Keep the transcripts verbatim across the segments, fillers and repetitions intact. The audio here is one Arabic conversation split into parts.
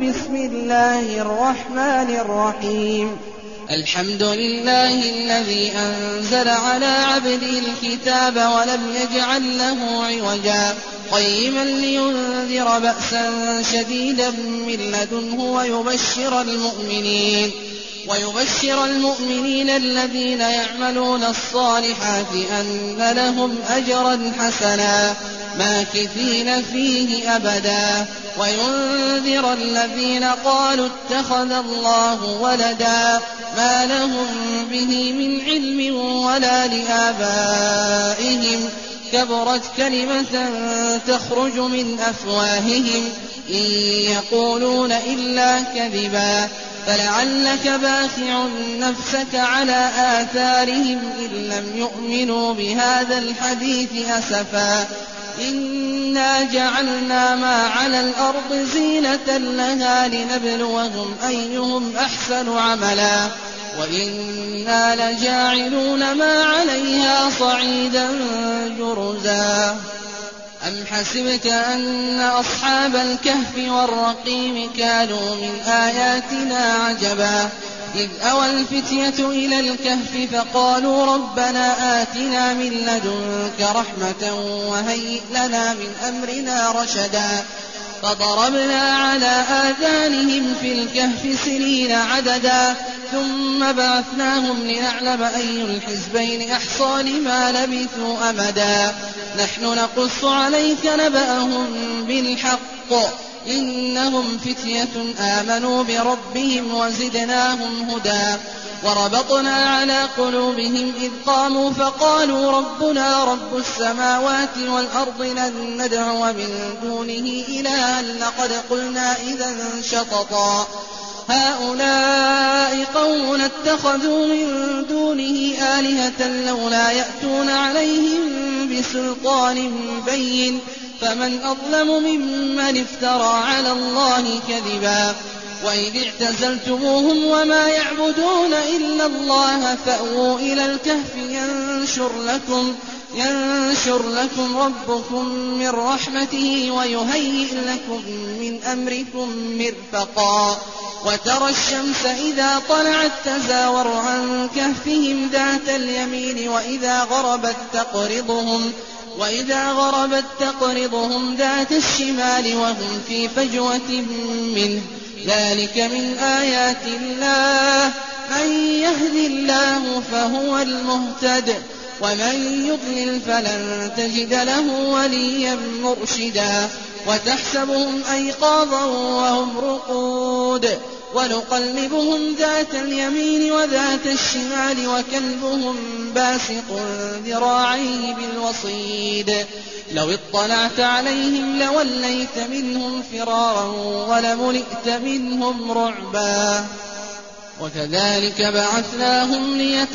بسم الله الرحمن الرحيم الحمد لله الذي أنزل على عبده الكتاب ولم يجعل له عوجا قيما لينذر بأسا شديدا من لدنه ويبشر المؤمنين ويبشر المؤمنين الذين يعملون الصالحات أن لهم أجرا حسنا ماكثين فيه أبدا وينذر الذين قالوا اتخذ الله ولدا ما لهم به من علم ولا لآبائهم كبرت كلمة تخرج من أفواههم إن يقولون إلا كذبا فلعلك باخع نفسك على آثارهم إن لم يؤمنوا بهذا الحديث أسفا إنا جعلنا ما على الأرض زينة لها لنبلوهم أيهم أحسن عملا وإنا لجاعلون ما عليها صعيدا جرزا أم حسبت أن أصحاب الكهف والرقيم كانوا من آياتنا عجبا إذ أوى الفتية إلى الكهف فقالوا ربنا آتنا من لدنك رحمة وهيئ لنا من أمرنا رشدا فضربنا على آذانهم في الكهف سنين عددا ثم بعثناهم لنعلم أي الحزبين أحصى لما لبثوا أمدا نحن نقص عليك نبأهم بالحق إنهم فتية آمنوا بربهم وزدناهم هدى وربطنا على قلوبهم إذ قاموا فقالوا ربنا رب السماوات والأرض لن ندعو من دونه إلها لقد قلنا إذا شططا هؤلاء قوم اتخذوا من دونه آلهة لولا يأتون عليهم بسلطان بين فمن أظلم ممن افترى على الله كذبا وإذ اعتزلتموهم وما يعبدون إلا الله فأووا إلى الكهف ينشر لكم ينشر لكم ربكم من رحمته ويهيئ لكم من أمركم مرفقا وترى الشمس إذا طلعت تزاور عن كهفهم ذات اليمين وإذا غربت تقرضهم وإذا غربت تقرضهم ذات الشمال وهم في فجوة منه ذلك من آيات الله من يهد الله فهو المهتد ومن يضلل فلن تجد له وليا مرشدا وتحسبهم أيقاظا وهم رقود ونقلبهم ذات اليمين وذات الشمال وكلبهم باسط ذراعيه بالوصيد لو اطلعت عليهم لوليت منهم فرارا ولملئت منهم رعبا وكذلك بعثناهم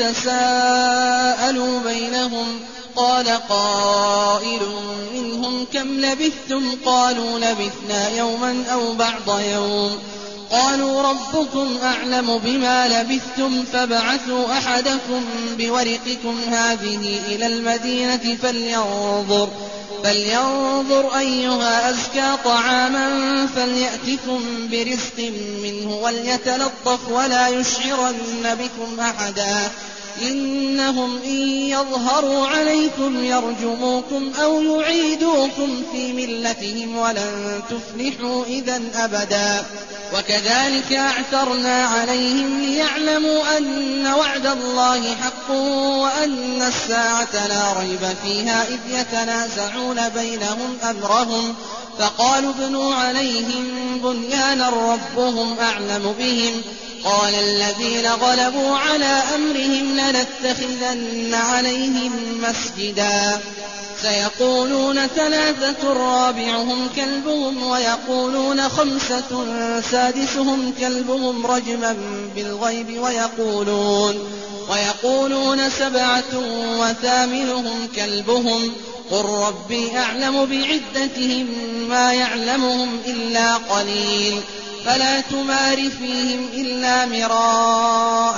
ليتساءلوا بينهم قال قائل منهم كم لبثتم قالوا لبثنا يوما أو بعض يوم قالوا ربكم أعلم بما لبثتم فابعثوا أحدكم بورقكم هذه إلى المدينة فلينظر فلينظر أيها أزكى طعاما فليأتكم برزق منه وليتلطف ولا يشعرن بكم أحدا إنهم إن يظهروا عليكم يرجموكم أو يعيدوكم في ملتهم ولن تفلحوا إذا أبدا وكذلك أعثرنا عليهم ليعلموا أن وعد الله حق وأن الساعة لا ريب فيها إذ يتنازعون بينهم أمرهم فقالوا ابنوا عليهم بنيانا ربهم أعلم بهم قال الذين غلبوا على أمرهم لنتخذن عليهم مسجدا سيقولون ثلاثة رابعهم كلبهم ويقولون خمسة سادسهم كلبهم رجما بالغيب ويقولون ويقولون سبعة وثامنهم كلبهم قل ربي أعلم بعدتهم ما يعلمهم إلا قليل فلا تمار فيهم إلا مراء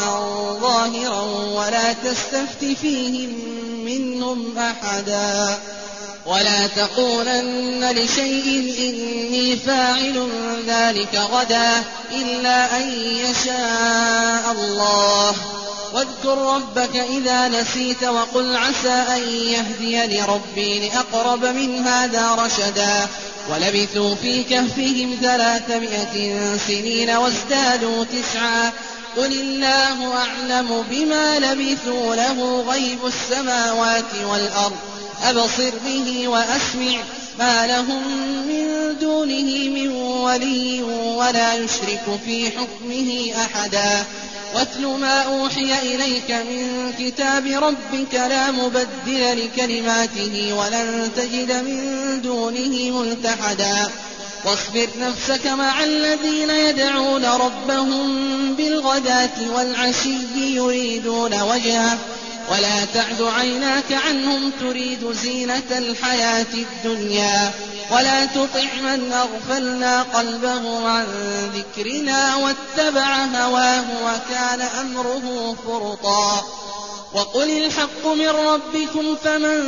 ظاهرا ولا تستفت فيهم منهم أحدا ولا تقولن لشيء إني فاعل ذلك غدا إلا أن يشاء الله. واذكر ربك إذا نسيت وقل عسى أن يهديني ربي لأقرب من هذا رشدا. ولبثوا في كهفهم ثلاثمائة سنين وازدادوا تسعا قل الله أعلم بما لبثوا له غيب السماوات والأرض أبصر به وأسمع ما لهم من دونه من ولي ولا يشرك في حكمه أحدا. واتل ما أوحي إليك من كتاب ربك لا مبدل لكلماته ولن تجد من دونه ملتحدا. واصبر نفسك مع الذين يدعون ربهم بالغداة والعشي يريدون وجهه ولا تعد عيناك عنهم تريد زينة الحياة الدنيا ولا تطع من أغفلنا قلبه عن ذكرنا واتبع هواه وكان أمره فرطا. وقل الحق من ربكم فمن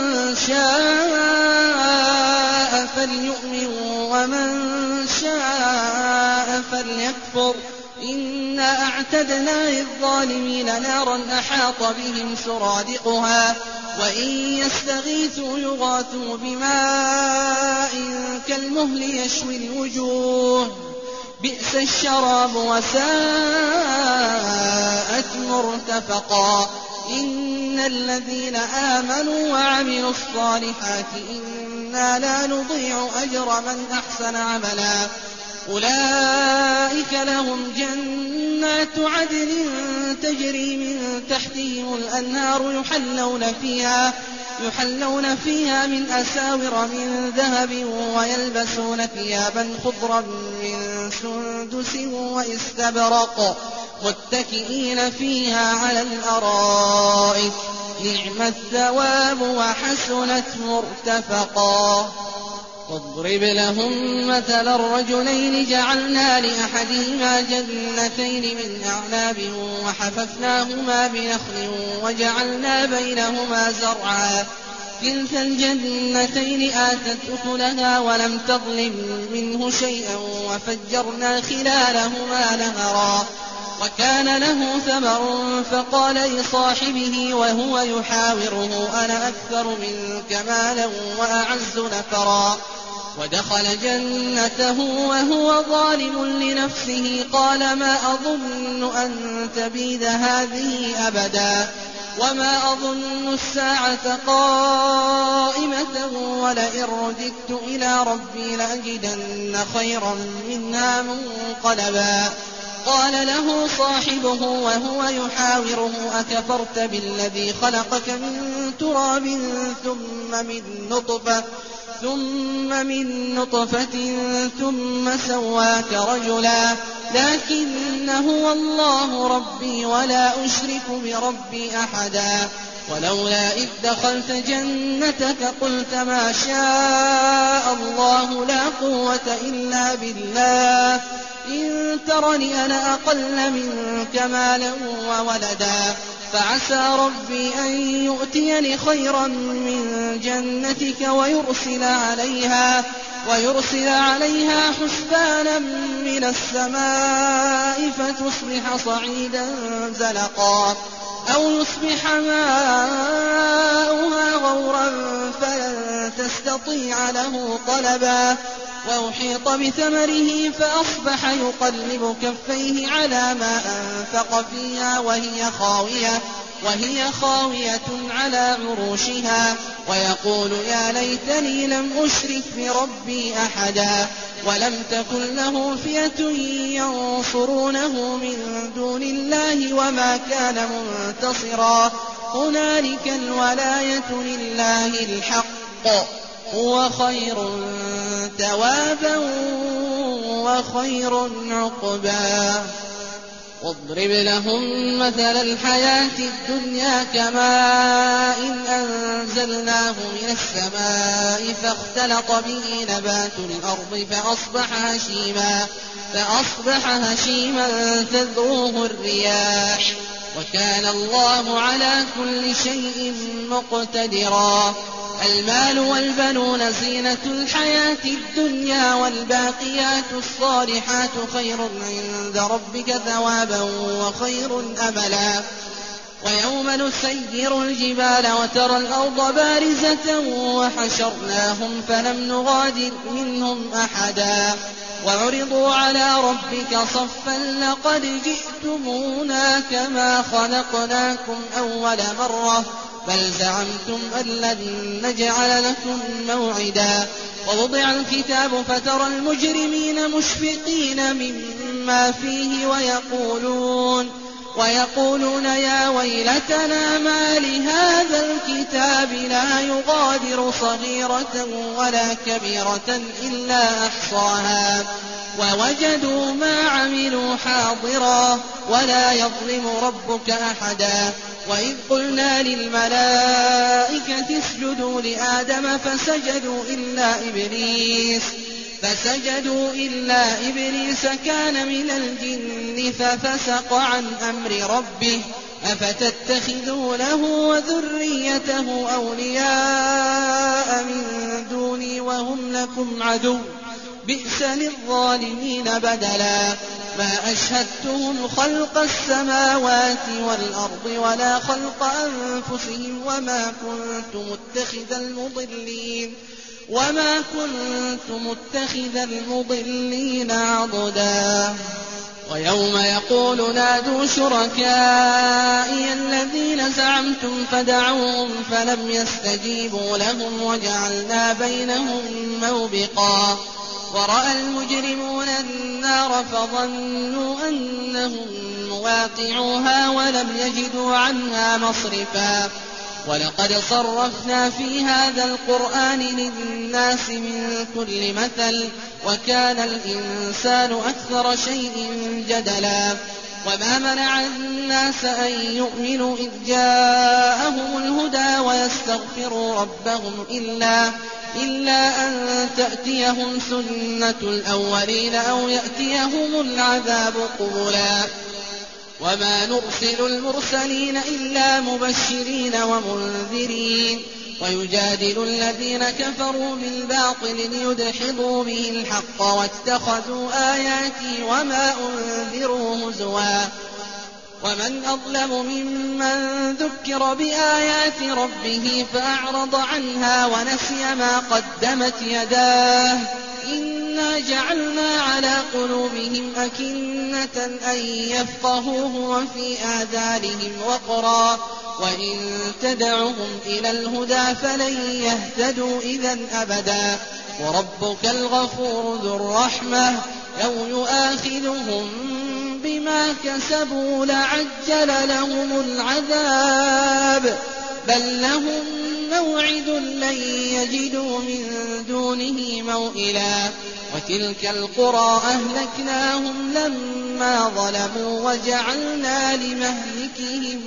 شاء فليؤمن ومن شاء فليكفر إنا أعتدنا للظالمين نارا أحاط بهم سرادقها وإن يستغيثوا يغاثوا بماء كالمهل يشوي الوجوه بئس الشراب وساءت مرتفقا. إن الذين آمنوا وعملوا الصالحات إنا لا نضيع أجر من أحسن عملا. أولئك لهم جنات عدن تجري من تحتهم الأنهار يحلون فيها, يحلون فيها من أساور من ذهب ويلبسون ثيابا خضرا من سندس واستبرق متكئين فيها على الأرائك نعم الثواب وحسنت مرتفقا. واضرب لهم مثل الرجلين جعلنا لأحدهما جنتين من أعناب وحففناهما بنخل وجعلنا بينهما زرعا كلتا الجنتين آتت أكلها ولم تظلم منه شيئا وفجرنا خلالهما نهرا وكان له ثمر فقال لصاحبه وهو يحاوره أنا أكثر منك مالا وأعز نفرا. ودخل جنته وهو ظالم لنفسه قال ما أظن أن تبيد هذه أبدا وما أظن الساعة قائمة ولئن رددت إلى ربي لأجدن خيرا منها منقلبا. قال له صاحبه وهو يحاوره أكفرت بالذي خلقك من تراب ثم من نطفة ثم من نطفة ثم سواك رجلا لكن هو الله ربي ولا أشرك بربي أحدا. ولولا إذ دخلت جنتك قلت ما شاء الله لا قوة إلا بالله إن ترني أنا أقل منك مالا وولدا فعسى ربي أن يؤتيني خيرا من جنتك ويرسل عليها ويرسل عليها حسبانا من السماء فتصبح صعيدا زلقا أو يصبح ماؤها غورا فلن تستطيع له طلبا. وأحيط بثمره فأصبح يقلب كفيه على ما أنفق فيها وهي خاوية وهي خاوية على عروشها ويقول يا ليتني لم أشرك بربي أحدا. ولم تكن له فئة ينصرونه من دون الله وما كان منتصرا. هنالك الولاية لله الحق هو خير ثوابا وخير عقبا. واضرب لهم مثل الحياة الدنيا كماء إن أنزلناه من السماء فاختلط به نبات الأرض فأصبح هشيما فأصبح هشيما تذروه الرياح وكان الله على كل شيء مقتدرا. المال والبنون زينة الحياة الدنيا والباقيات الصالحات خير عند ربك ثوابا وخير أملا ويوم نسير الجبال وترى الأرض بارزة وحشرناهم فلم نغادر منهم أحدا وعرضوا على ربك صفا لقد جئتمونا كما خلقناكم أول مرة بل زعمتم أن لن نجعل لكم موعدا ووضع الكتاب فترى المجرمين مشفقين مما فيه ويقولون ويقولون يا ويلتنا ما لهذا الكتاب لا يغادر صغيرة ولا كبيرة إلا أحصاها ووجدوا ما عملوا حاضرا ولا يظلم ربك أحدا وإذ قلنا للملائكة اسجدوا لآدم فسجدوا إلا إبليس فسجدوا إلا إبليس كان من الجن ففسق عن أمر ربه أفتتخذونه وذريته أولياء من دوني وهم لكم عدو بئس للظالمين بدلا ما أشهدتهم خلق السماوات والأرض ولا خلق أنفسهم وما كنت متخذ المضلين وما كنت متخذ المضلين عضدا ويوم يقول نادوا شركائي الذين زعمتم فدعوهم فلم يستجيبوا لهم وجعلنا بينهم موبقا ورأى المجرمون النار فظنوا أنهم مواقعوها ولم يجدوا عنها مصرفا ولقد صرفنا في هذا القرآن للناس من كل مثل وكان الإنسان أكثر شيء جدلا وما منع الناس أن يؤمنوا إذ جاءهم الهدى ويستغفروا ربهم إلا إلا أن تأتيهم سنة الأولين أو يأتيهم العذاب قبلا وما نرسل المرسلين إلا مبشرين ومنذرين ويجادل الذين كفروا بالباطل ليدحضوا به الحق واتخذوا آياتي وما أنذروا هزوا ومن أظلم ممن ذكر بآيات ربه فأعرض عنها ونسي ما قدمت يداه إنا جعلنا على قلوبهم أكنة أن يفقهوه وفي آذانهم وقرا وإن تدعهم إلى الهدى فلن يهتدوا إذا أبدا وربك الغفور ذو الرحمة لو يؤاخذهم بما كسبوا لعجل لهم العذاب بل لهم موعد لن يجدوا من دونه موئلا وتلك القرى أهلكناهم لما ظلموا وجعلنا لمهلكهم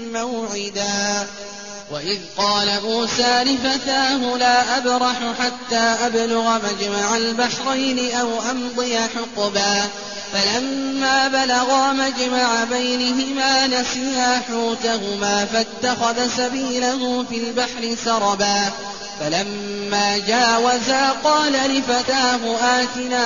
موعدا وإذ قال موسى لفتاه لا أبرح حتى أبلغ مجمع البحرين أو أمضي حقبا فلما بلغا مجمع بينهما نسيا حوتهما فاتخذ سبيله في البحر سربا فلما جاوزا قال لفتاه آتنا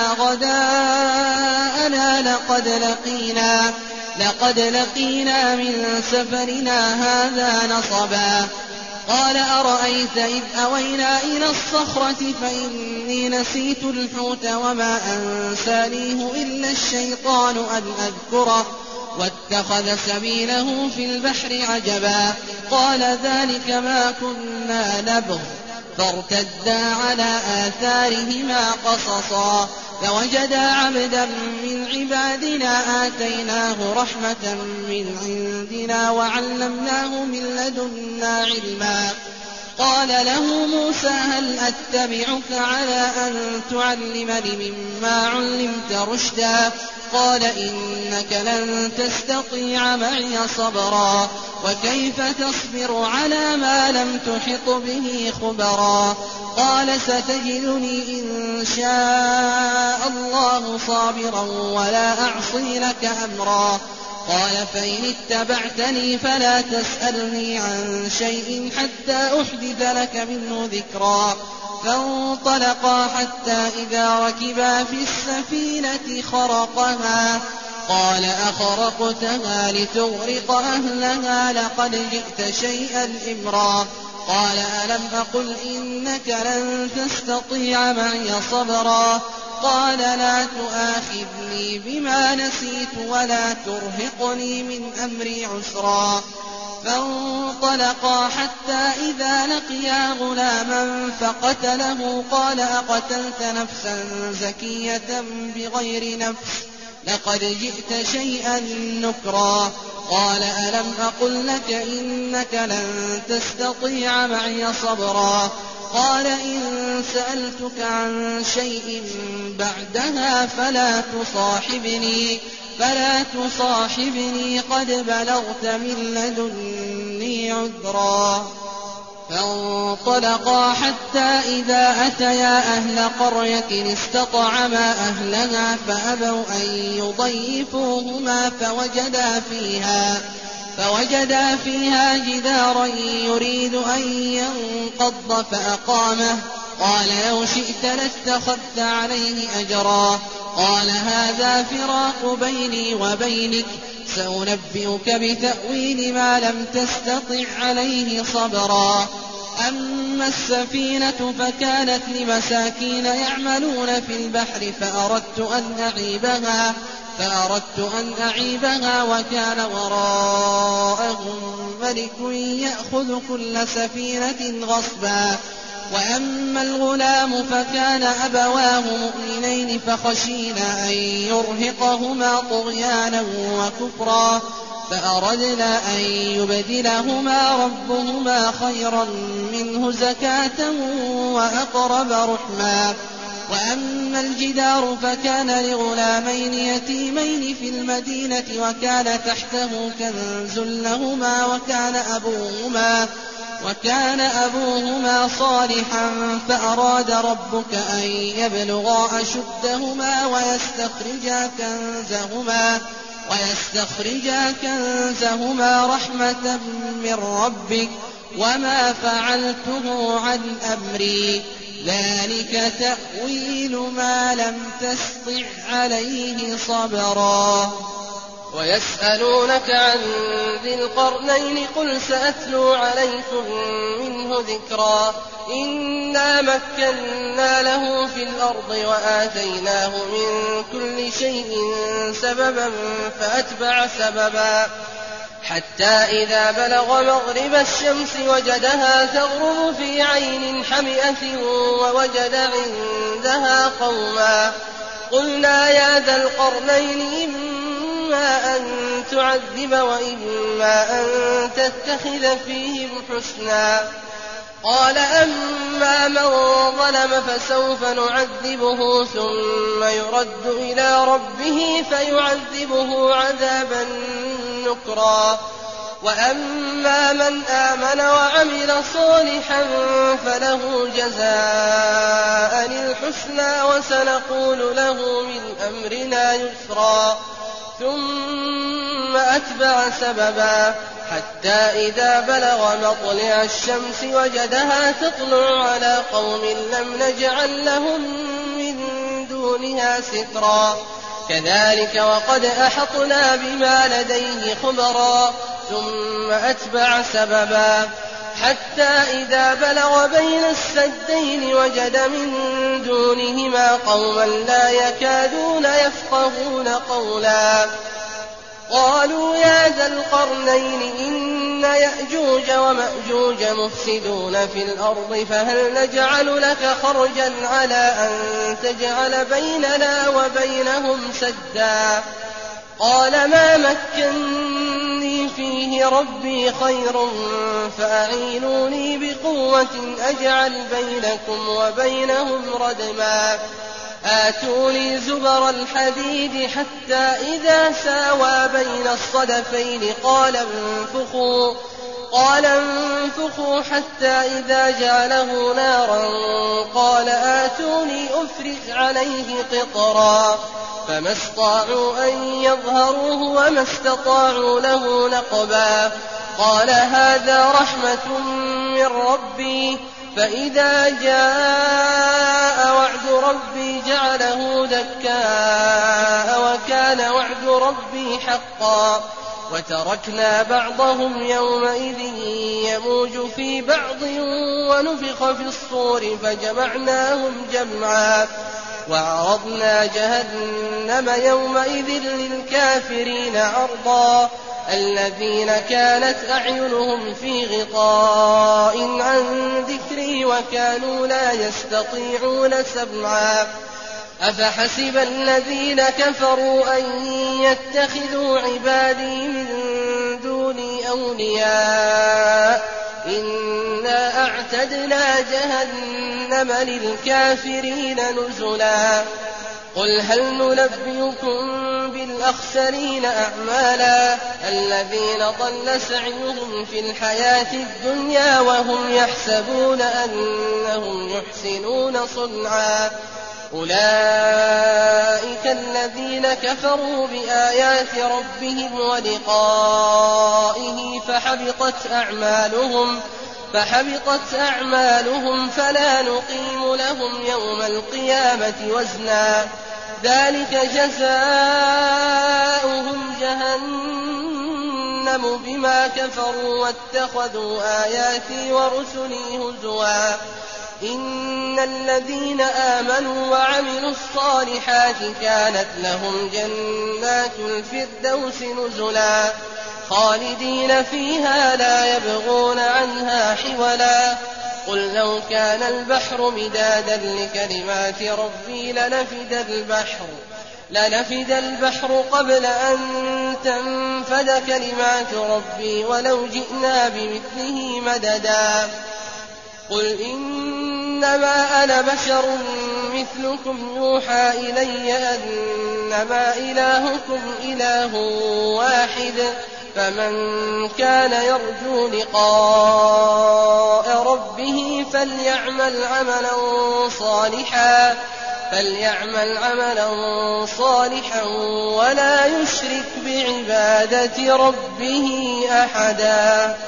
غداءنا لقد لقينا لقد لقينا من سفرنا هذا نصبا قال أرأيت إذ أوينا إلى الصخرة فإني نسيت الحوت وما أنسانيه إلا الشيطان أن أذكره واتخذ سبيله في البحر عجبا قال ذلك ما كنا نبغ فارتدا على آثارهما قصصا فوجدا عبدا من عبادنا آتيناه رحمة من عندنا وعلمناه من لدنا علما قال له موسى هل أتبعك على أن تعلمني مما علمت رشدا قال إنك لن تستطيع معي صبرا وكيف تصبر على ما لم تحط به خبرا قال ستجدني إن شاء الله صابرا ولا أعصي لك أمرا قال فإن اتبعتني فلا تسألني عن شيء حتى أحدث لك منه ذكرا. فانطلقا حتى إذا ركبا في السفينة خرقها قال أخرقتها لتغرق أهلها لقد جئت شيئا إمرا. قال ألم أقل إنك لن تستطيع معي صبرا. قال لا تؤاخذني بما نسيت ولا ترهقني من أمري عسرا. فانطلقا حتى إذا لقيا غلاما فقتله قال أقتلت نفسا زكية بغير نفس لقد جئت شيئا نكرا. قال ألم أقل لك إنك لن تستطيع معي صبرا. قال إن سألتك عن شيء بعدها فلا تصاحبني فلا تصاحبني قد بلغت من لدني عذرا. فانطلقا حتى إذا أتيا أهل قرية استطعما أهلها فأبوا أن يضيفوهما فوجدا فيها فوجدا فيها جدارا يريد أن ينقض فأقامه. قال لو شئت لاتخذت عليه أجرا. قال هذا فراق بيني وبينك سأنبئك بتأويل ما لم تستطع عليه صبرا. أما السفينة فكانت لمساكين يعملون في البحر فأردت أن أعيبها فأردت أن أعيبها وكان وراءهم ملك يأخذ كل سفينة غصبا. وأما الغلام فكان أبواه مؤمنين فخشينا أن يرهقهما طغيانا وكفرا فأردنا أن يبدلهما ربهما خيرا منه زكاة وأقرب رحما. وأما الجدار فكان لغلامين يتيمين في المدينة وكان تحته كنز لهما وكان أبوهما وكان أبوهما صالحا فأراد ربك أن يبلغا أشدهما ويستخرجا كنزهما ويستخرجا كنزهما رحمة من ربك وما فعلته عن أمري ذلك تأويل ما لم تسطع عليه صبرا. ويسألونك عن ذي القرنين قل سأتلو عليكم منه ذكرا. إنا مكنا له في الأرض وآتيناه من كل شيء سببا فأتبع سببا حتى إذا بلغ مغرب الشمس وجدها تغرب في عين حمئة ووجد عندها قوما. قلنا يا ذا القرنين إما أن تعذب وإما أن تتخذ فيهم حسنا. قال أما من ظلم فسوف نعذبه ثم يرد إلى ربه فيعذبه عذابا نكرا. وأما من آمن وعمل صالحا فله جزاء الحسنى وسنقول له من أمرنا يسرا. ثم أتبع سببا حتى إذا بلغ مطلع الشمس وجدها تطلع على قوم لم نجعل لهم من دونها سترا. كذلك وقد أحطنا بما لديه خبرا. ثم أتبع سببا حتى إذا بلغ بين السدين وجد من دونهما قوما لا يكادون يفقهون قولا. قالوا يا ذا القرنين إن يأجوج ومأجوج مفسدون في الأرض فهل نجعل لك خرجا على أن تجعل بيننا وبينهم سدا. قال ما مكني فيه ربي خير فأعينوني بقوة أجعل بينكم وبينهم ردما. آتوني زبر الحديد حتى إذا ساوى بين الصدفين قال انفخوا قال انفخوا حتى إذا جعله نارا قال آتوني أفرغ عليه قطرا. فما استطاعوا أن يظهروه وما استطاعوا له نقبا قال هذا رحمة من ربي فإذا جاء وعد ربي جعله دكاء وكان وعد ربي حقا وتركنا بعضهم يومئذ يموج في بعض ونفخ في الصور فجمعناهم جمعا وعرضنا جهنم يومئذ للكافرين عرضا الذين كانت أعينهم في غطاء عن ذكري وكانوا لا يستطيعون سمعا أفحسب الذين كفروا أن يتخذوا عبادي من دوني أولياء إنا أعتدنا جهنم للكافرين نزلا قل هل ننبئكم بالأخسرين أعمالا الذين ضل سعيهم في الحياة الدنيا وهم يحسبون أنهم يحسنون صنعا أولئك الذين كفروا بآيات ربهم ولقائه فحبطت أعمالهم فحبطت أعمالهم فلا نقيم لهم يوم القيامة وزنا ذلك جزاؤهم جهنم بما كفروا واتخذوا آياتي ورسلي هزوا إن الذين آمنوا وعملوا الصالحات كانت لهم جنات الفردوس نزلا خالدين فيها لا يبغون عنها حولا قل لو كان البحر مدادا لكلمات ربي لنفد البحر لنفد البحر قبل أن تنفد كلمات ربي ولو جئنا بمثله مددا قل إنما أنا بشر مثلكم يوحى إلي أنما إلهكم إله واحد فمن كان يرجو لقاء ربه فليعمل عملا صالحا فليعمل عملا صالحا ولا يشرك بعبادة ربه أحدا.